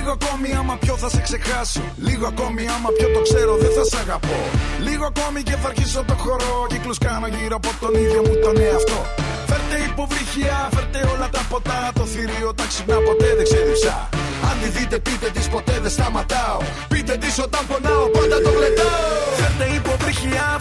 Λίγο ακόμη άμα πιο θα σε ξεχάσω. Λίγο ακόμη άμα πιο το ξέρω δεν θα σ' αγαπώ. Λίγο ακόμη και θα αρχίσω το χορό. Κύκλους κάνω γύρω από τον ίδιο μου τον εαυτό. Φέρτε υποβρύχια, φέρτε όλα τα ποτά. Το θηρίο ταξινά ποτέ δεν ξεδιψά. Αν τη δείτε πείτε της ποτέ δεν σταματάω. Πείτε της όταν πονάω πάντα το γλεντάω. Φέρτε υποβρύχια,